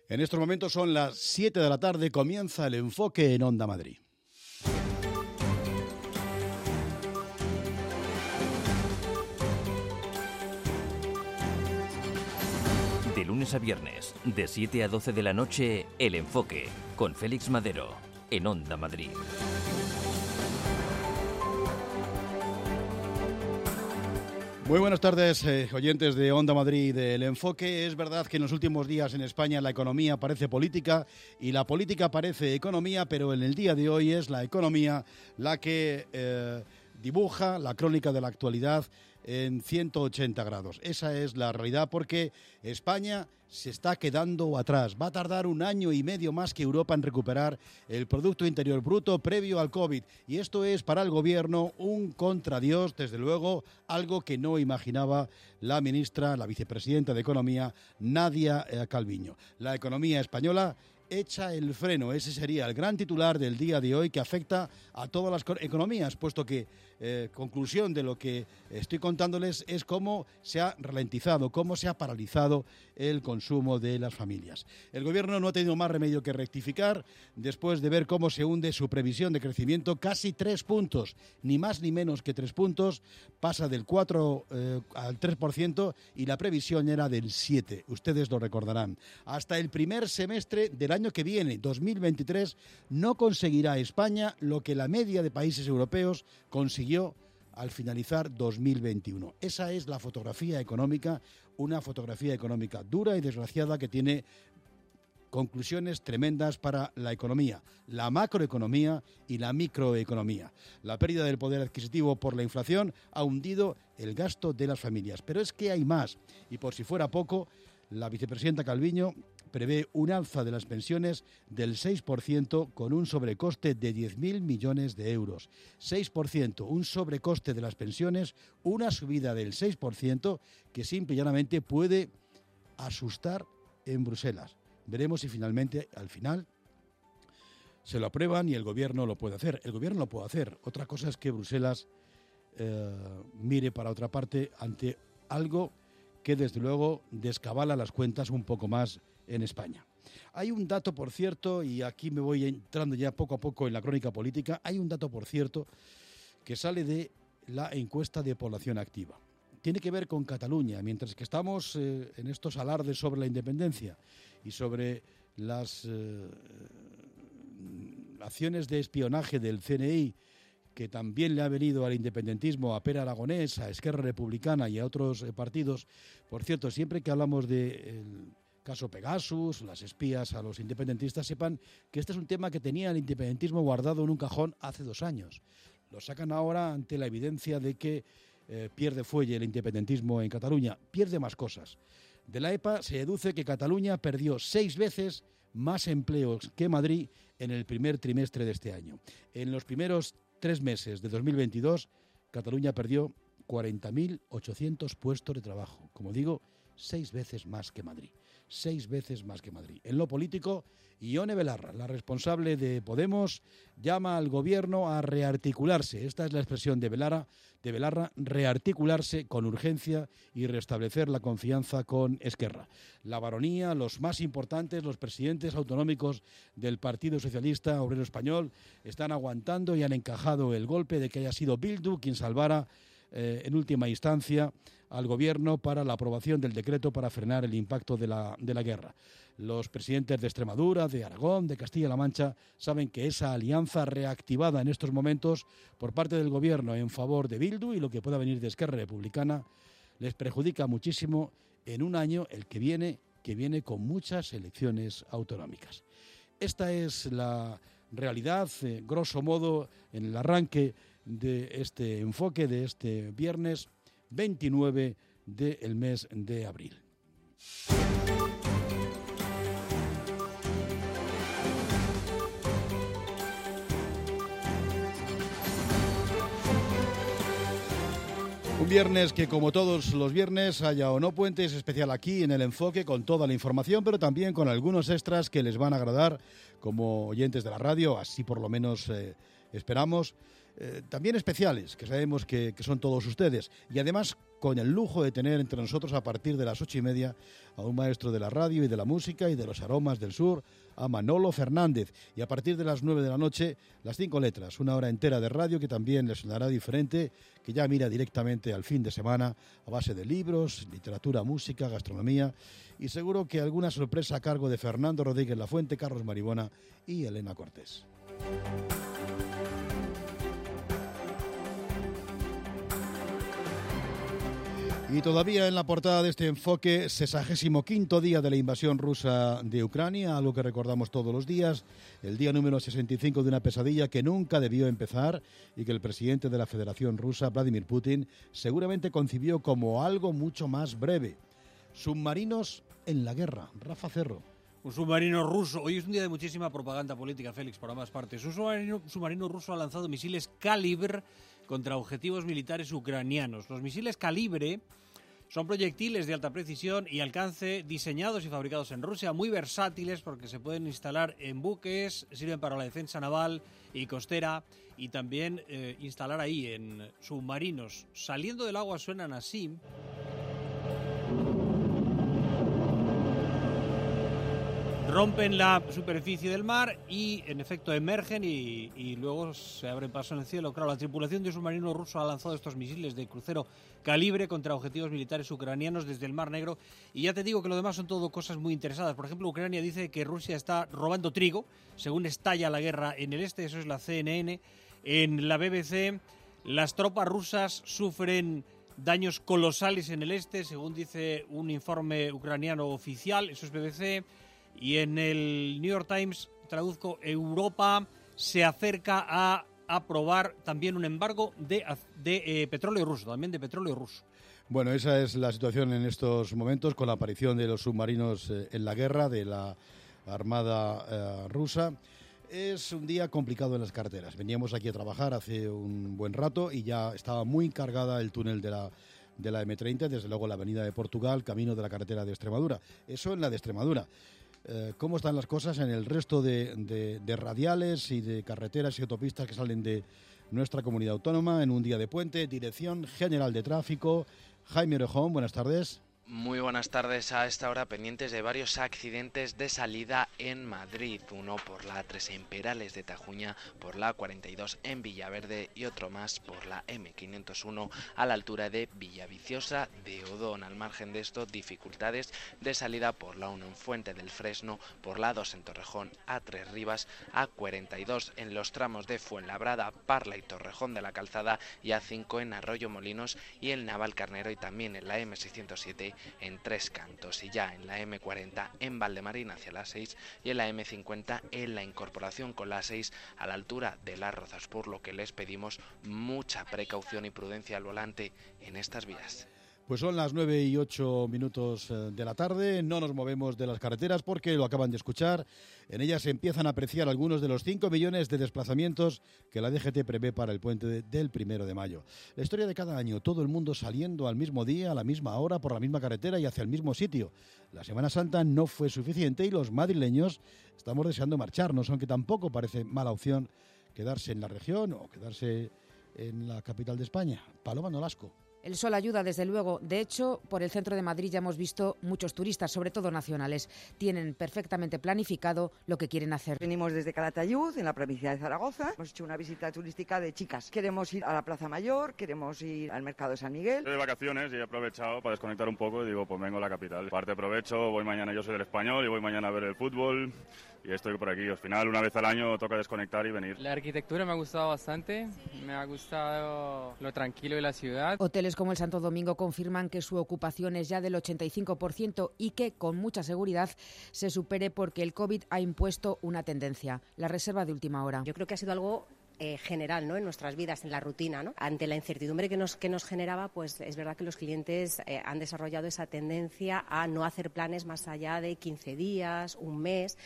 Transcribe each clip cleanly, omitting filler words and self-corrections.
En estos momentos son las 7 de la tarde, comienza el enfoque en Onda Madrid. De lunes a viernes, de 7 a 12 de la noche, El Enfoque, con Félix Madero, en Onda Madrid. Muy buenas tardes, oyentes de Onda Madrid del Enfoque. Es verdad que en los últimos días en España la economía parece política y la política parece economía, pero en el día de hoy es la economía la que dibuja la crónica de la actualidad en 180 grados. Esa es la realidad, porque España se está quedando atrás. Va a tardar 1 año y medio más que Europa en recuperar el Producto Interior Bruto previo al COVID. Y esto es para el Gobierno un contradios, desde luego, algo que no imaginaba la ministra, la vicepresidenta de Economía, Nadia Calviño. La economía española echa el freno. Ese sería el gran titular del día de hoy, que afecta a todas las economías, puesto que conclusión de lo que estoy contándoles es cómo se ha ralentizado, cómo se ha paralizado el consumo de las familias. El Gobierno no ha tenido más remedio que rectificar después de ver cómo se hunde su previsión de crecimiento, casi 3 puntos, ni más ni menos que 3 puntos, pasa del 4 al 3% y la previsión era del 7%, ustedes lo recordarán. Hasta el primer semestre del año que viene, 2023, no conseguirá España lo que la media de países europeos consiguió al finalizar 2021. Esa es la fotografía económica, una fotografía económica dura y desgraciada que tiene conclusiones tremendas para la economía, la macroeconomía y la microeconomía. La pérdida del poder adquisitivo por la inflación ha hundido el gasto de las familias. Pero es que hay más, y por si fuera poco, la vicepresidenta Calviño prevé un alza de las pensiones del 6% con un sobrecoste de 10.000 millones de euros. 6%, un sobrecoste de las pensiones, una subida del 6% que simple y llanamente puede asustar en Bruselas. Veremos si finalmente, al final, se lo aprueban y el Gobierno lo puede hacer. El Gobierno lo puede hacer. Otra cosa es que Bruselas mire para otra parte ante algo que desde luego descabala las cuentas un poco más en España. Hay un dato, por cierto, y aquí me voy entrando ya poco a poco en la crónica política, hay un dato, por cierto, que sale de la encuesta de población activa. Tiene que ver con Cataluña. Mientras que estamos en estos alardes sobre la independencia y sobre las acciones de espionaje del CNI, que también le ha venido al independentismo, a Pere Aragonés, a Esquerra Republicana y a otros partidos. Por cierto, siempre que hablamos del caso Pegasus, las espías a los independentistas, sepan que este es un tema que tenía el independentismo guardado en un cajón hace 2 años. Lo sacan ahora ante la evidencia de que pierde fuelle el independentismo en Cataluña. Pierde más cosas. De la EPA se deduce que Cataluña perdió 6 veces más empleos que Madrid en el primer trimestre de este año. En los primeros 3 meses de 2022, Cataluña perdió 40.800 puestos de trabajo. Como digo, 6 veces más que Madrid. 6 veces más que Madrid. En lo político, Ione Belarra, la responsable de Podemos, llama al Gobierno a rearticularse. Esta es la expresión de Belarra, rearticularse con urgencia y restablecer la confianza con Esquerra. La baronía, los más importantes, los presidentes autonómicos del Partido Socialista Obrero Español, están aguantando y han encajado el golpe de que haya sido Bildu quien salvara en última instancia al Gobierno para la aprobación del decreto para frenar el impacto de la guerra. Los presidentes de Extremadura, de Aragón, de Castilla-La Mancha saben que esa alianza reactivada en estos momentos por parte del Gobierno en favor de Bildu y lo que pueda venir de Esquerra Republicana les perjudica muchísimo en un año, el que viene con muchas elecciones autonómicas. Esta es la realidad, grosso modo, en el arranque de este enfoque de este viernes 29 del mes de abril. Un viernes que, como todos los viernes, haya o no puente, es especial aquí en El Enfoque, con toda la información, pero también con algunos extras que les van a agradar como oyentes de la radio, así por lo menos esperamos. También especiales, que sabemos que son todos ustedes, y además con el lujo de tener entre nosotros a partir de las 8:30 a un maestro de la radio y de la música y de los aromas del sur, a Manolo Fernández. Y a partir de las 9 de la noche, las 5 letras, una hora entera de radio que también les sonará diferente, que ya mira directamente al fin de semana a base de libros, literatura, música, gastronomía y seguro que alguna sorpresa a cargo de Fernando Rodríguez Lafuente, Carlos Maribona y Elena Cortés. Y todavía en la portada de este enfoque, 65º día de la invasión rusa de Ucrania, algo que recordamos todos los días, el día número 65 de una pesadilla que nunca debió empezar y que el presidente de la Federación Rusa, Vladimir Putin, seguramente concibió como algo mucho más breve. Submarinos en la guerra. Rafa Cerro. Un submarino ruso. Hoy es un día de muchísima propaganda política, Félix, por ambas partes. Un submarino ruso ha lanzado misiles Kalibr contra objetivos militares ucranianos. Los misiles Kalibr son proyectiles de alta precisión y alcance diseñados y fabricados en Rusia, muy versátiles porque se pueden instalar en buques, sirven para la defensa naval y costera y también instalar ahí en submarinos. Saliendo del agua suenan así. Rompen la superficie del mar y, en efecto, emergen y luego se abren paso en el cielo. Claro, la tripulación de un submarino ruso ha lanzado estos misiles de crucero Kalibr contra objetivos militares ucranianos desde el Mar Negro. Y ya te digo que lo demás son todo cosas muy interesadas. Por ejemplo, Ucrania dice que Rusia está robando trigo, según estalla la guerra en el este. Eso es la CNN. En la BBC, las tropas rusas sufren daños colosales en el este, según dice un informe ucraniano oficial. Eso es BBC. Y en el New York Times, traduzco, Europa se acerca a aprobar también un embargo de petróleo ruso, también de petróleo ruso. Bueno, esa es la situación en estos momentos con la aparición de los submarinos en la guerra de la Armada rusa. Es un día complicado en las carreteras. Veníamos aquí a trabajar hace un buen rato y ya estaba muy cargada el túnel de la M30, desde luego la avenida de Portugal, camino de la carretera de Extremadura. Eso en la de Extremadura. ¿Cómo están las cosas en el resto de radiales y de carreteras y autopistas que salen de nuestra comunidad autónoma en un día de puente? Dirección General de Tráfico, Jaime Orejón, buenas tardes. Muy buenas tardes. A esta hora pendientes de varios accidentes de salida en Madrid. Uno por la A3 en Perales de Tajuña, por la A42 en Villaverde y otro más por la M501 a la altura de Villaviciosa de Odón. Al margen de esto, dificultades de salida por la 1 en Fuente del Fresno, por la A2 en Torrejón, A3 Rivas, A42 en los tramos de Fuenlabrada, Parla y Torrejón de la Calzada y A5 en Arroyo Molinos y el Navalcarnero y también en la M607 en Tres Cantos y ya en la M40 en Valdemarín hacia la 6 y en la M50 en la incorporación con la 6 a la altura de Las Rozas, por lo que les pedimos mucha precaución y prudencia al volante en estas vías. Pues son las 9:08 de la tarde, no nos movemos de las carreteras porque lo acaban de escuchar. En ellas se empiezan a apreciar algunos de los 5 millones de desplazamientos que la DGT prevé para el puente del 1 de mayo. La historia de cada año, todo el mundo saliendo al mismo día, a la misma hora, por la misma carretera y hacia el mismo sitio. La Semana Santa no fue suficiente y los madrileños estamos deseando marcharnos, aunque tampoco parece mala opción quedarse en la región o quedarse en la capital de España. Paloma Nolasco. El sol ayuda, desde luego. De hecho, por el centro de Madrid ya hemos visto muchos turistas, sobre todo nacionales. Tienen perfectamente planificado lo que quieren hacer. Venimos desde Calatayud, en la provincia de Zaragoza. Hemos hecho una visita turística de chicas. Queremos ir a la Plaza Mayor, queremos ir al Mercado de San Miguel. Estoy de vacaciones y he aprovechado para desconectar un poco y digo, pues vengo a la capital. Aparte aprovecho, voy mañana, yo soy del Español y voy mañana a ver el fútbol y estoy por aquí. Al final, una vez al año toca desconectar y venir. La arquitectura me ha gustado bastante, me ha gustado lo tranquilo de la ciudad. Hoteles como el Santo Domingo confirman que su ocupación es ya del 85% y que con mucha seguridad se supere porque el COVID ha impuesto una tendencia, la reserva de última hora. Yo creo que ha sido algo general, ¿no?, en nuestras vidas, en la rutina, ¿no? Ante la incertidumbre que nos generaba, pues es verdad que los clientes han desarrollado esa tendencia a no hacer planes más allá de 15 días, un mes.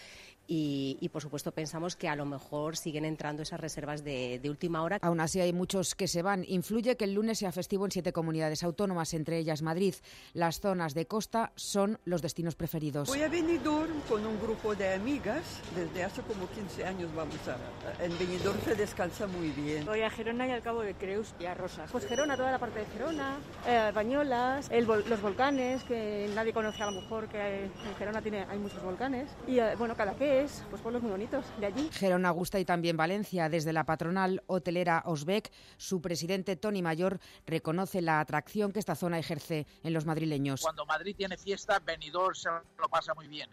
y por supuesto pensamos que a lo mejor siguen entrando esas reservas de última hora. Aún así hay muchos que se van. Influye que el lunes sea festivo en 7 comunidades autónomas, entre ellas Madrid. Las zonas de costa son los destinos preferidos. Voy a Benidorm con un grupo de amigas. Desde hace como 15 años vamos en Benidorm se descansa muy bien. Voy a Gerona y al Cabo de Creus y a Rosas. Pues Gerona, toda la parte de Gerona, Bañolas, los volcanes, que nadie conoce a lo mejor, que en Gerona hay muchos volcanes. Y bueno, Cadaqués, pues pueblos muy bonitos de allí. Gerona gusta y también Valencia. Desde la patronal hotelera Osbec, su presidente Toni Mayor reconoce la atracción que esta zona ejerce en los madrileños. Cuando Madrid tiene fiesta, Benidorm se lo pasa muy bien.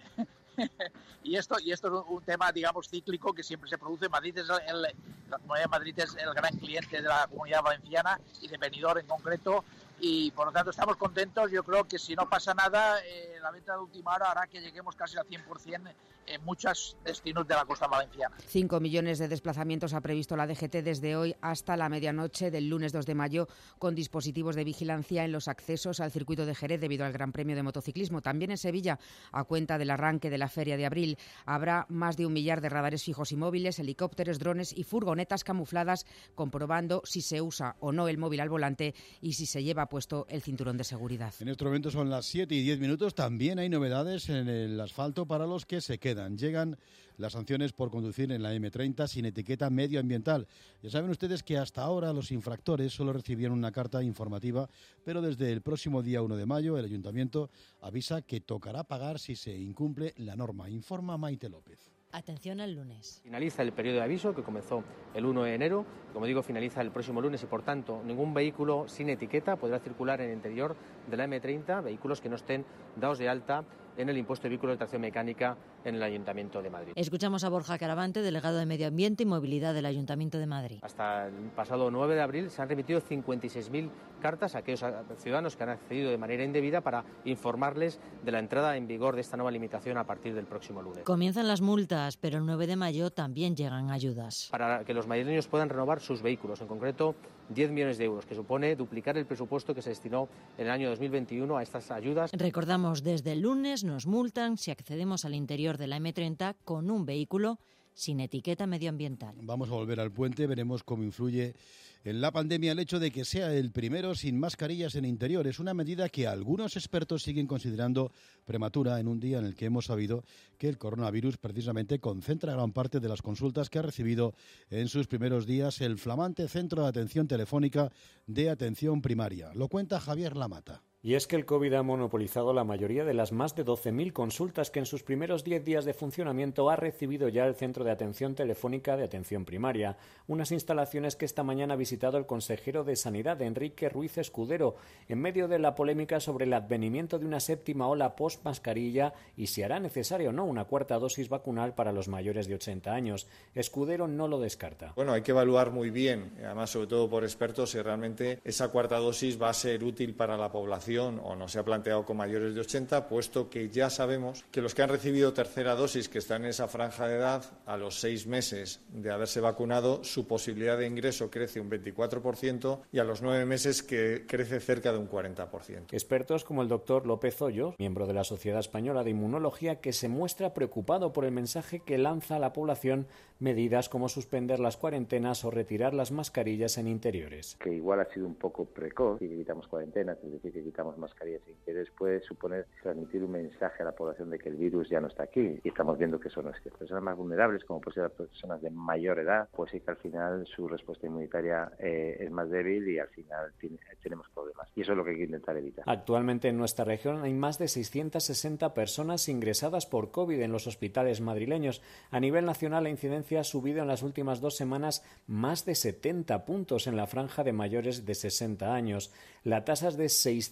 Y esto es un tema, digamos, cíclico que siempre se produce. La Comunidad de Madrid es el gran cliente de la Comunidad Valenciana y de Benidorm en concreto, y por lo tanto estamos contentos. Yo creo que si no pasa nada, la venta de última hora hará que lleguemos casi al 100% en muchos destinos de la costa valenciana. 5 millones de desplazamientos ha previsto la DGT desde hoy hasta la medianoche del lunes 2 de mayo, con dispositivos de vigilancia en los accesos al circuito de Jerez debido al Gran Premio de Motociclismo. También en Sevilla, a cuenta del arranque de la Feria de Abril, habrá más de 1 millar de radares fijos y móviles, helicópteros, drones y furgonetas camufladas, comprobando si se usa o no el móvil al volante y si se lleva puesto el cinturón de seguridad. En este momento son las 7:10. También hay novedades en el asfalto para los que se quedan. Llegan las sanciones por conducir en la M30 sin etiqueta medioambiental. Ya saben ustedes que hasta ahora los infractores solo recibían una carta informativa, pero desde el próximo día 1 de mayo el Ayuntamiento avisa que tocará pagar si se incumple la norma. Informa Maite López. Atención al lunes. Finaliza el periodo de aviso que comenzó el 1 de enero. Como digo, finaliza el próximo lunes y, por tanto, ningún vehículo sin etiqueta podrá circular en el interior de la M30, vehículos que no estén dados de alta en el impuesto de vehículos de tracción mecánica en el Ayuntamiento de Madrid. Escuchamos a Borja Caravante, delegado de Medio Ambiente y Movilidad del Ayuntamiento de Madrid. Hasta el pasado 9 de abril se han remitido 56.000 cartas a aquellos ciudadanos que han accedido de manera indebida para informarles de la entrada en vigor de esta nueva limitación a partir del próximo lunes. Comienzan las multas, pero el 9 de mayo también llegan ayudas. Para que los madrileños puedan renovar sus vehículos, en concreto 10 millones de euros, que supone duplicar el presupuesto que se destinó en el año 2021 a estas ayudas. Recordamos, desde el lunes nos multan si accedemos al interior de la M30 con un vehículo sin etiqueta medioambiental. Vamos a volver al puente, veremos cómo influye en la pandemia el hecho de que sea el primero sin mascarillas en interiores, una medida que algunos expertos siguen considerando prematura en un día en el que hemos sabido que el coronavirus precisamente concentra gran parte de las consultas que ha recibido en sus primeros días el flamante Centro de Atención Telefónica de Atención Primaria. Lo cuenta Javier Lamata. Y es que el COVID ha monopolizado la mayoría de las más de 12.000 consultas que en sus primeros 10 días de funcionamiento ha recibido ya el Centro de Atención Telefónica de Atención Primaria, unas instalaciones que esta mañana ha visitado el consejero de Sanidad, Enrique Ruiz Escudero, en medio de la polémica sobre el advenimiento de una séptima ola post-mascarilla y si hará necesaria o no una cuarta dosis vacunal para los mayores de 80 años. Escudero no lo descarta. Bueno, hay que evaluar muy bien, además sobre todo por expertos, si realmente esa cuarta dosis va a ser útil para la población o no se ha planteado con mayores de 80, puesto que ya sabemos que los que han recibido tercera dosis, que están en esa franja de edad, a los 6 meses de haberse vacunado, su posibilidad de ingreso crece un 24% y a los 9 meses que crece cerca de un 40%. Expertos como el doctor López Hoyo, miembro de la Sociedad Española de Inmunología, que se muestra preocupado por el mensaje que lanza a la población medidas como suspender las cuarentenas o retirar las mascarillas en interiores. Que igual ha sido un poco precoz, y que quitamos cuarentenas, es decir, que quitamos mascarillas en interiores, puede suponer transmitir un mensaje a la población de que el virus ya no está aquí. Y estamos viendo que son las personas más vulnerables, como pueden ser las personas de mayor edad, pues sí que al final su respuesta inmunitaria es más débil y al final tenemos problemas. Y eso es lo que hay que intentar evitar. Actualmente en nuestra región hay más de 660 personas ingresadas por COVID en los hospitales madrileños. A nivel nacional la incidencia ha subido en las últimas 2 semanas más de 70 puntos en la franja de mayores de 60 años. La tasa es de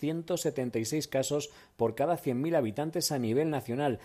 676 casos por cada 100.000 habitantes a nivel nacional,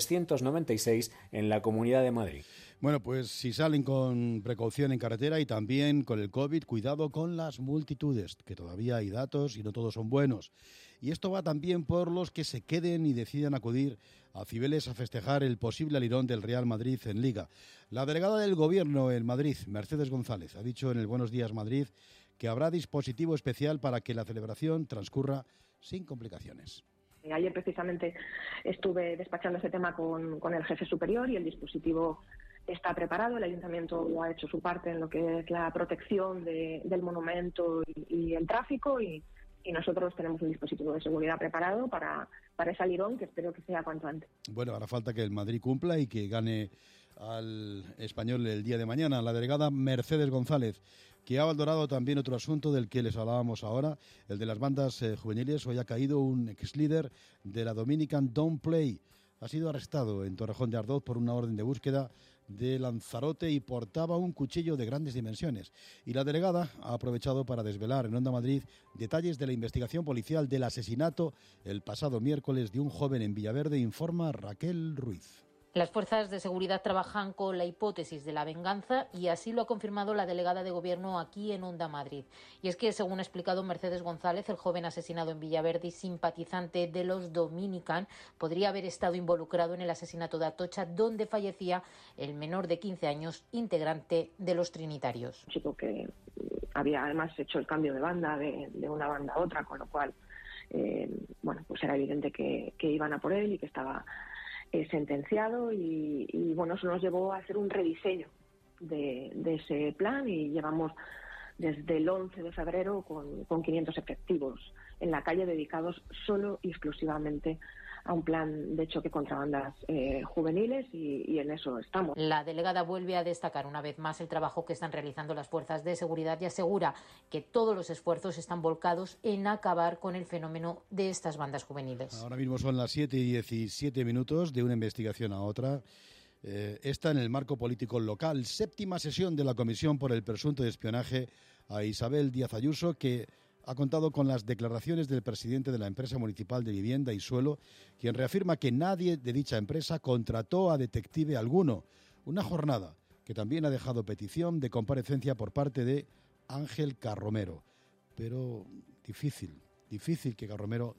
396 en la Comunidad de Madrid. Bueno, pues si salen con precaución en carretera y también con el COVID, cuidado con las multitudes, que todavía hay datos y no todos son buenos. Y esto va también por los que se queden y decidan acudir a Cibeles a festejar el posible alirón del Real Madrid en Liga. La delegada del Gobierno en Madrid, Mercedes González, ha dicho en el Buenos Días Madrid que habrá dispositivo especial para que la celebración transcurra sin complicaciones. Ayer precisamente estuve despachando este tema con el jefe superior y el dispositivo está preparado. El ayuntamiento ha hecho su parte en lo que es la protección del monumento y el tráfico y nosotros tenemos un dispositivo de seguridad preparado para ese alirón, que espero que sea cuanto antes. Bueno, ahora falta que el Madrid cumpla y que gane al Español el día de mañana. La delegada Mercedes González, que ha valorado también otro asunto del que les hablábamos ahora, el de las bandas juveniles. Hoy ha caído un ex líder de la Dominican Don't Play. Ha sido arrestado en Torrejón de Ardoz por una orden de búsqueda de Lanzarote y portaba un cuchillo de grandes dimensiones. Y la delegada ha aprovechado para desvelar en Onda Madrid detalles de la investigación policial del asesinato el pasado miércoles de un joven en Villaverde, informa Raquel Ruiz. Las fuerzas de seguridad trabajan con la hipótesis de la venganza y así lo ha confirmado la delegada de Gobierno aquí en Onda Madrid. Y es que, según ha explicado Mercedes González, el joven asesinado en Villaverde y simpatizante de los Dominican podría haber estado involucrado en el asesinato de Atocha, donde fallecía el menor de 15 años, integrante de los Trinitarios. Un chico que había además hecho el cambio de banda de una banda a otra, con lo cual pues era evidente que iban a por él y que estaba sentenciado y bueno, eso nos llevó a hacer un rediseño de ese plan y llevamos desde el 11 de febrero con 500 efectivos en la calle dedicados solo y exclusivamente a un plan de choque contra bandas juveniles y en eso estamos. La delegada vuelve a destacar una vez más el trabajo que están realizando las fuerzas de seguridad y asegura que todos los esfuerzos están volcados en acabar con el fenómeno de estas bandas juveniles. Ahora mismo son las 7:17 de una investigación a otra. Esta en el marco político local. 7ª sesión de la Comisión por el presunto espionaje a Isabel Díaz Ayuso, que ha contado con las declaraciones del presidente de la empresa municipal de vivienda y suelo, quien reafirma que nadie de dicha empresa contrató a detective alguno. Una jornada que también ha dejado petición de comparecencia por parte de Ángel Carromero. Pero difícil que Carromero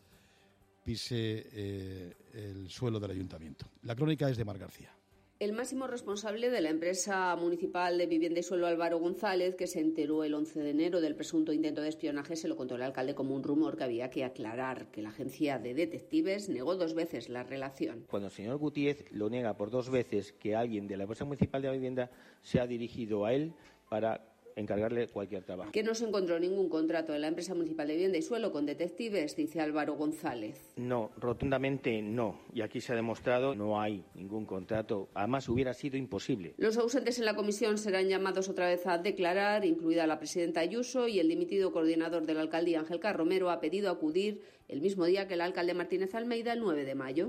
pise el suelo del ayuntamiento. La crónica es de Mar García. El máximo responsable de la empresa municipal de vivienda y suelo, Álvaro González, que se enteró el 11 de enero del presunto intento de espionaje, se lo contó el alcalde como un rumor que había que aclarar, que la agencia de detectives negó 2 veces la relación. Cuando el señor Gutiérrez lo niega por 2 veces que alguien de la empresa municipal de la vivienda se ha dirigido a él para encargarle cualquier trabajo. Que no se encontró ningún contrato de la empresa municipal de vivienda y suelo con detectives, dice Álvaro González. No, rotundamente no. Y aquí se ha demostrado no hay ningún contrato. Además, hubiera sido imposible. Los ausentes en la comisión serán llamados otra vez a declarar, incluida la presidenta Ayuso, y el dimitido coordinador de la alcaldía, Ángel Carromero, ha pedido acudir el mismo día que el alcalde Martínez Almeida, el 9 de mayo.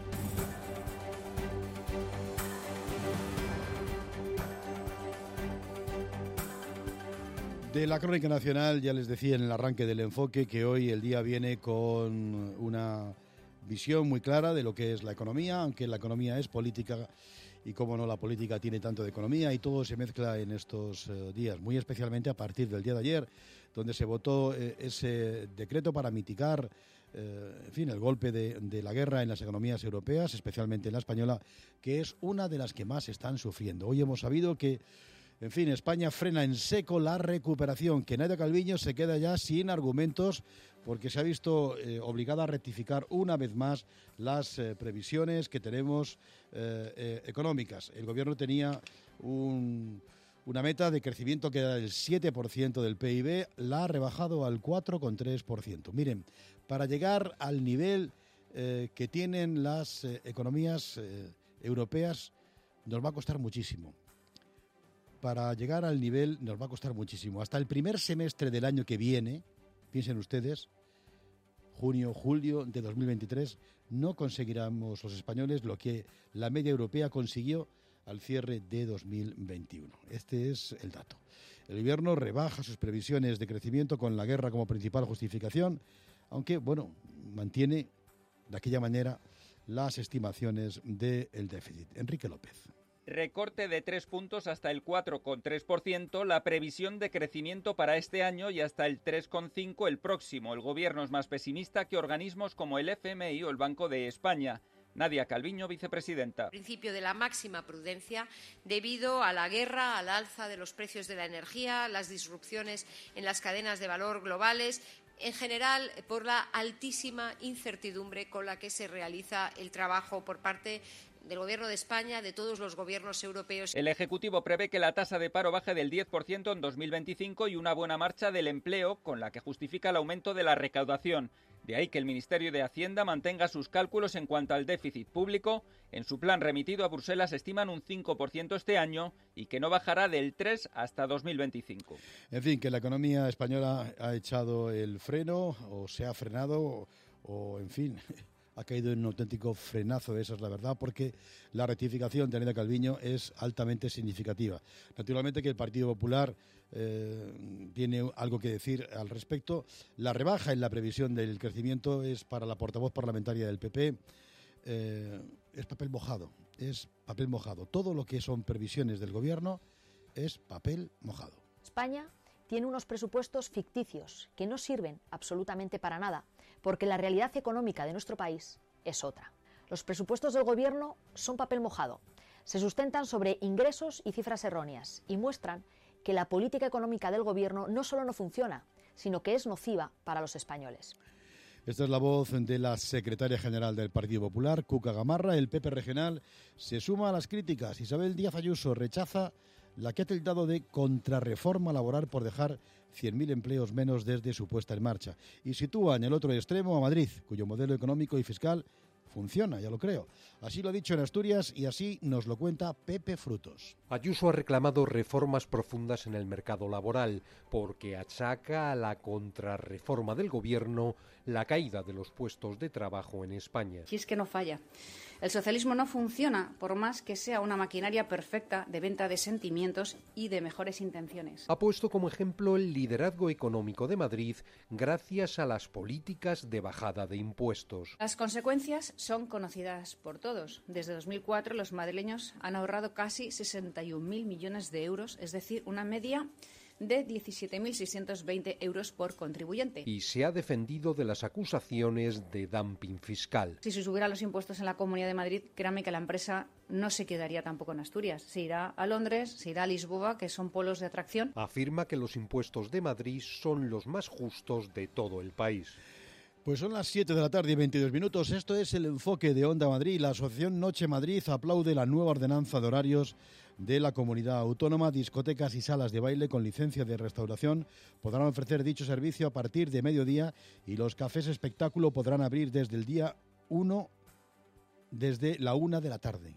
De la crónica nacional, ya les decía en el arranque del enfoque que hoy el día viene con una visión muy clara de lo que es la economía, aunque la economía es política y cómo no, la política tiene tanto de economía y todo se mezcla en estos días, muy especialmente a partir del día de ayer, donde se votó ese decreto para mitigar el golpe de la guerra en las economías europeas, especialmente en la española, que es una de las que más están sufriendo. Hoy hemos sabido que España frena en seco la recuperación, que Nadia Calviño se queda ya sin argumentos porque se ha visto obligada a rectificar una vez más las previsiones que tenemos económicas. El Gobierno tenía una meta de crecimiento que era del 7% del PIB, la ha rebajado al 4,3%. Miren, para llegar al nivel que tienen las economías europeas nos va a costar muchísimo. Para llegar al nivel nos va a costar muchísimo. Hasta el primer semestre del año que viene, piensen ustedes, junio, julio de 2023, no conseguiremos los españoles lo que la media europea consiguió al cierre de 2021. Este es el dato. El Gobierno rebaja sus previsiones de crecimiento con la guerra como principal justificación, aunque, mantiene de aquella manera las estimaciones del déficit. Enrique López. Recorte de 3 puntos hasta el 4,3%, la previsión de crecimiento para este año y hasta el 3,5% el próximo. El Gobierno es más pesimista que organismos como el FMI o el Banco de España. Nadia Calviño, vicepresidenta. Principio de la máxima prudencia debido a la guerra, al alza de los precios de la energía, las disrupciones en las cadenas de valor globales, en general por la altísima incertidumbre con la que se realiza el trabajo por parte del Gobierno de España, de todos los gobiernos europeos. El Ejecutivo prevé que la tasa de paro baje del 10% en 2025 y una buena marcha del empleo, con la que justifica el aumento de la recaudación. De ahí que el Ministerio de Hacienda mantenga sus cálculos en cuanto al déficit público. En su plan remitido a Bruselas estiman un 5% este año y que no bajará del 3% hasta 2025. En fin, que la economía española ha echado el freno o se ha frenado o en fin, ha caído en un auténtico frenazo, esa es la verdad, porque la rectificación de Elena Calviño es altamente significativa. Naturalmente que el Partido Popular tiene algo que decir al respecto. La rebaja en la previsión del crecimiento es para la portavoz parlamentaria del PP, es papel mojado. Todo lo que son previsiones del Gobierno es papel mojado. España tiene unos presupuestos ficticios que no sirven absolutamente para nada, porque la realidad económica de nuestro país es otra. Los presupuestos del Gobierno son papel mojado, se sustentan sobre ingresos y cifras erróneas y muestran que la política económica del Gobierno no solo no funciona, sino que es nociva para los españoles. Esta es la voz de la secretaria general del Partido Popular, Cuca Gamarra. El PP regional se suma a las críticas. Isabel Díaz Ayuso rechaza la que ha tildado de contrarreforma laboral por dejar 100.000 empleos menos desde su puesta en marcha. Y sitúa en el otro extremo a Madrid, cuyo modelo económico y fiscal funciona, ya lo creo. Así lo ha dicho en Asturias y así nos lo cuenta Pepe Frutos. Ayuso ha reclamado reformas profundas en el mercado laboral porque achaca a la contrarreforma del Gobierno la caída de los puestos de trabajo en España. Y es que no falla. El socialismo no funciona por más que sea una maquinaria perfecta de venta de sentimientos y de mejores intenciones. Ha puesto como ejemplo el liderazgo económico de Madrid gracias a las políticas de bajada de impuestos. Las consecuencias son conocidas por todos. Desde 2004 los madrileños han ahorrado casi 61.000 millones de euros, es decir, una media de 17.620 euros por contribuyente. Y se ha defendido de las acusaciones de dumping fiscal. Si se subieran los impuestos en la Comunidad de Madrid, créanme que la empresa no se quedaría tampoco en Asturias. Se irá a Londres, se irá a Lisboa, que son polos de atracción. Afirma que los impuestos de Madrid son los más justos de todo el país. Pues son las 7 de la tarde y 22 minutos. Esto es el enfoque de Onda Madrid. La Asociación Noche Madrid aplaude la nueva ordenanza de horarios de la comunidad autónoma. Discotecas y salas de baile con licencia de restauración podrán ofrecer dicho servicio a partir de mediodía y los cafés espectáculo podrán abrir desde el día 1, desde la 1 de la tarde.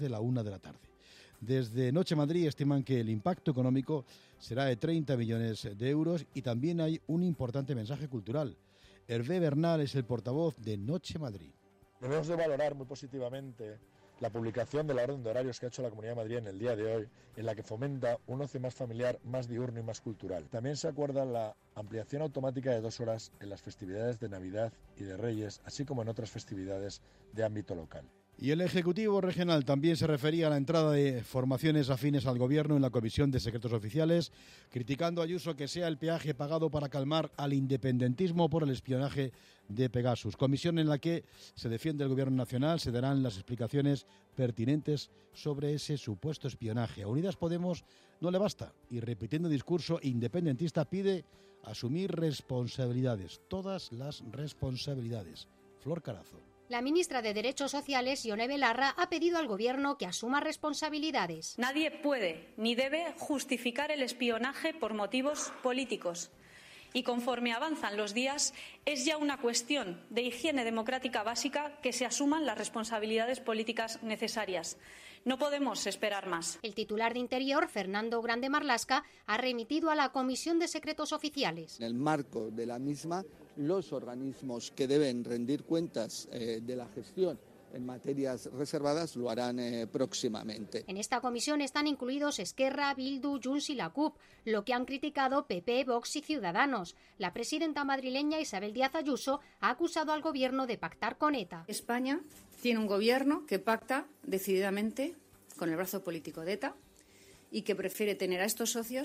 Desde Noche Madrid estiman que el impacto económico será de 30 millones de euros y también hay un importante mensaje cultural. Hervé Bernal es el portavoz de Noche Madrid. Debemos de valorar muy positivamente la publicación de la orden de horarios que ha hecho la Comunidad de Madrid en el día de hoy, en la que fomenta un ocio más familiar, más diurno y más cultural. También se acuerda la ampliación automática de 2 horas en las festividades de Navidad y de Reyes, así como en otras festividades de ámbito local. Y el Ejecutivo Regional también se refería a la entrada de formaciones afines al Gobierno en la Comisión de Secretos Oficiales, criticando a Ayuso que sea el peaje pagado para calmar al independentismo por el espionaje de Pegasus. Comisión en la que se defiende el Gobierno Nacional, se darán las explicaciones pertinentes sobre ese supuesto espionaje. A Unidas Podemos no le basta y, repitiendo discurso independentista, pide asumir responsabilidades, todas las responsabilidades. Flor Carazo. La ministra de Derechos Sociales, Ione Belarra, ha pedido al Gobierno que asuma responsabilidades. Nadie puede ni debe justificar el espionaje por motivos políticos. Y conforme avanzan los días, es ya una cuestión de higiene democrática básica que se asuman las responsabilidades políticas necesarias. No podemos esperar más. El titular de Interior, Fernando Grande Marlaska, ha remitido a la Comisión de Secretos Oficiales. En el marco de la misma, los organismos que deben rendir cuentas de la gestión en materias reservadas lo harán próximamente. En esta comisión están incluidos Esquerra, Bildu, Junts y la CUP, lo que han criticado PP, Vox y Ciudadanos. La presidenta madrileña Isabel Díaz Ayuso ha acusado al Gobierno de pactar con ETA. España tiene un Gobierno que pacta decididamente con el brazo político de ETA y que prefiere tener a estos socios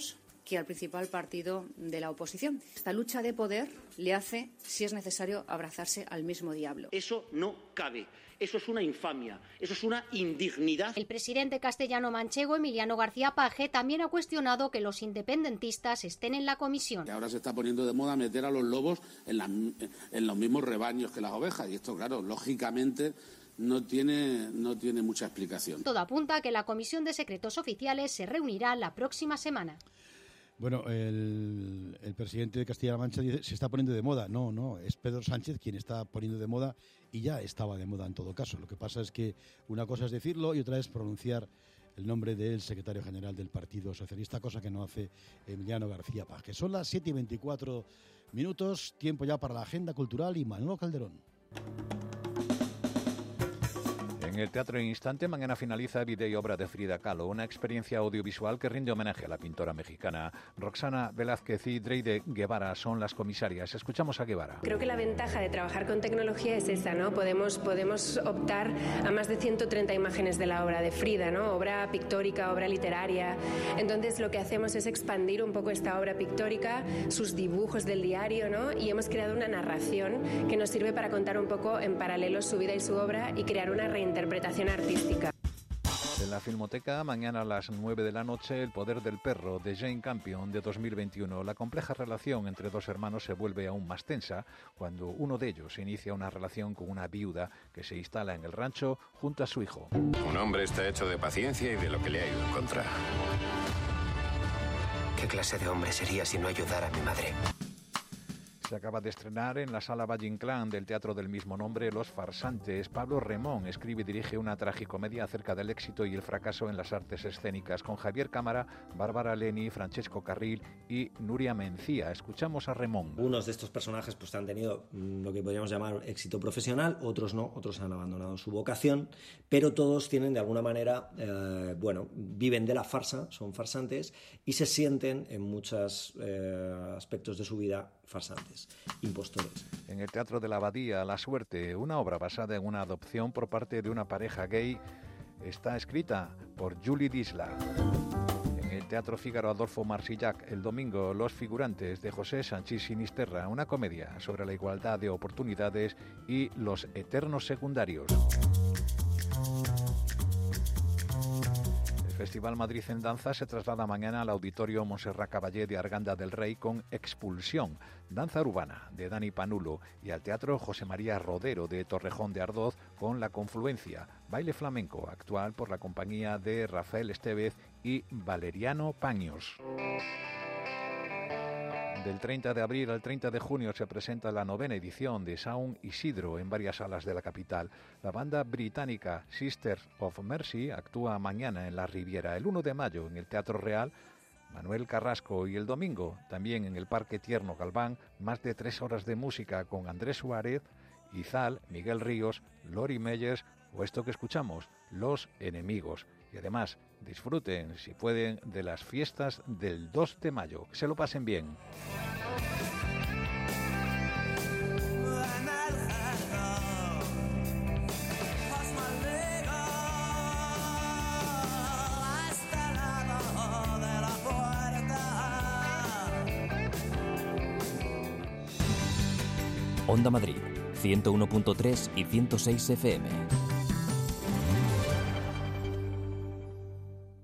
que al principal partido de la oposición. Esta lucha de poder le hace, si es necesario, abrazarse al mismo diablo. Eso no cabe. Eso es una infamia, eso es una indignidad. El presidente castellano-manchego, Emiliano García Paje, también ha cuestionado que los independentistas estén en la comisión. Que ahora se está poniendo de moda meter a los lobos en los mismos rebaños que las ovejas. Y esto, claro, lógicamente no tiene mucha explicación. Todo apunta a que la Comisión de Secretos Oficiales se reunirá la próxima semana. Bueno, el presidente de Castilla-La Mancha dice se está poniendo de moda. No, es Pedro Sánchez quien está poniendo de moda y ya estaba de moda en todo caso. Lo que pasa es que una cosa es decirlo y otra es pronunciar el nombre del secretario general del Partido Socialista, cosa que no hace Emiliano García Paje. Son las 7:24 minutos, tiempo ya para la agenda cultural y Manolo Calderón. En el Teatro Instante mañana finaliza Vida y obra de Frida Kahlo, una experiencia audiovisual que rinde homenaje a la pintora mexicana. Roxana Velázquez y Dreide Guevara son las comisarias. Escuchamos a Guevara. Creo que la ventaja de trabajar con tecnología es esa, ¿no? Podemos optar a más de 130 imágenes de la obra de Frida, ¿no? Obra pictórica, obra literaria. Entonces lo que hacemos es expandir un poco esta obra pictórica, sus dibujos del diario, ¿no? Y hemos creado una narración que nos sirve para contar un poco en paralelo su vida y su obra y crear una reinterpretación artística. En la Filmoteca, mañana a las 9 de la noche, El poder del perro, de Jane Campion, de 2021. La compleja relación entre dos hermanos se vuelve aún más tensa cuando uno de ellos inicia una relación con una viuda que se instala en el rancho junto a su hijo. Un hombre está hecho de paciencia y de lo que le ha ido en contra. ¿Qué clase de hombre sería si no ayudara a mi madre? Se acaba de estrenar en la Sala Valle Inclán del teatro del mismo nombre Los Farsantes. Pablo Remón escribe y dirige una tragicomedia acerca del éxito y el fracaso en las artes escénicas, con Javier Cámara, Bárbara Leni, Francesco Carril y Nuria Mencía. Escuchamos a Remón. Unos de estos personajes pues han tenido lo que podríamos llamar éxito profesional, otros no, otros han abandonado su vocación, pero todos tienen de alguna manera, viven de la farsa, son farsantes y se sienten en muchos aspectos de su vida farsantes, impostores. En el Teatro de la Abadía, La Suerte, una obra basada en una adopción por parte de una pareja gay, está escrita por Julie Disla. En el Teatro Fígaro Adolfo Marsillac, el domingo, Los Figurantes, de José Sanchís Sinisterra, una comedia sobre la igualdad de oportunidades y los eternos secundarios. El Festival Madrid en Danza se traslada mañana al Auditorio Montserrat Caballé de Arganda del Rey con Expulsión, danza urbana de Dani Panulo, y al Teatro José María Rodero de Torrejón de Ardoz con La Confluencia, baile flamenco actual por la compañía de Rafael Estevez y Valeriano Paños. Del 30 de abril al 30 de junio se presenta la 9ª edición de Sound Isidro en varias salas de la capital. La banda británica Sisters of Mercy actúa mañana en la Riviera, el 1 de mayo en el Teatro Real, Manuel Carrasco, y el domingo también en el Parque Tierno Galván, más de 3 horas de música con Andrés Suárez, Izal, Miguel Ríos, Lori Meyers o esto que escuchamos, Los Enemigos. Y además, disfruten, si pueden, de las fiestas del 2 de mayo. Que se lo pasen bien. Onda Madrid, 101.3 y 106 FM.